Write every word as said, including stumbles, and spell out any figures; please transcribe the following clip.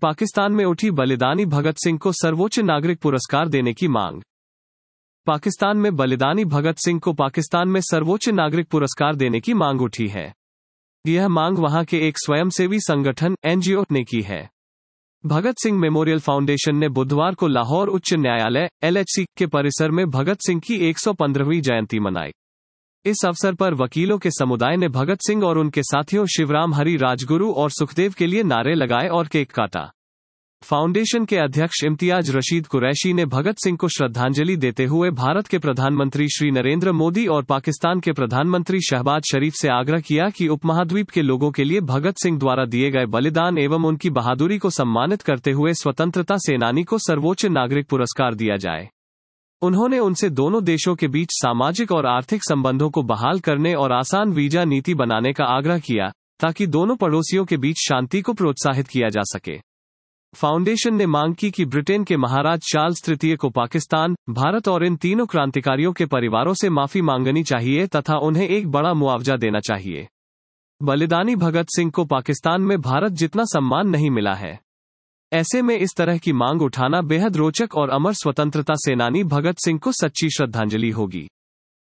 पाकिस्तान में उठी बलिदानी भगत सिंह को सर्वोच्च नागरिक पुरस्कार देने की मांग। पाकिस्तान में बलिदानी भगत सिंह को पाकिस्तान में सर्वोच्च नागरिक पुरस्कार देने की मांग उठी है। यह मांग वहां के एक स्वयंसेवी संगठन एनजीओ ने की है। भगत सिंह मेमोरियल फाउंडेशन ने बुधवार को लाहौर उच्च न्यायालय एलएचसी के परिसर में भगत सिंह की एक सौ पंद्रहवीं जयंती मनाई। इस अवसर पर वकीलों के समुदाय ने भगत सिंह और उनके साथियों शिवराम हरी राजगुरु और सुखदेव के लिए नारे लगाए और केक काटा। फाउंडेशन के अध्यक्ष इम्तियाज रशीद कुरैशी ने भगत सिंह को श्रद्धांजलि देते हुए भारत के प्रधानमंत्री श्री नरेंद्र मोदी और पाकिस्तान के प्रधानमंत्री शहबाज शरीफ से आग्रह किया कि उपमहाद्वीप के लोगों के लिए भगत सिंह द्वारा दिए गए बलिदान एवं उनकी बहादुरी को सम्मानित करते हुए स्वतंत्रता सेनानी को सर्वोच्च नागरिक पुरस्कार दिया जाए। उन्होंने उनसे दोनों देशों के बीच सामाजिक और आर्थिक संबंधों को बहाल करने और आसान वीजा नीति बनाने का आग्रह किया, ताकि दोनों पड़ोसियों के बीच शांति को प्रोत्साहित किया जा सके। फाउंडेशन ने मांग की कि ब्रिटेन के महाराज चार्ल्स तृतीय को पाकिस्तान, भारत और इन तीनों क्रांतिकारियों के परिवारों से माफी मांगनी चाहिए तथा उन्हें एक बड़ा मुआवजा देना चाहिए। बलिदानी भगत सिंह को पाकिस्तान में भारत जितना सम्मान नहीं मिला है। ऐसे में इस तरह की मांग उठाना बेहद रोचक और अमर स्वतंत्रता सेनानी भगत सिंह को सच्ची श्रद्धांजलि होगी।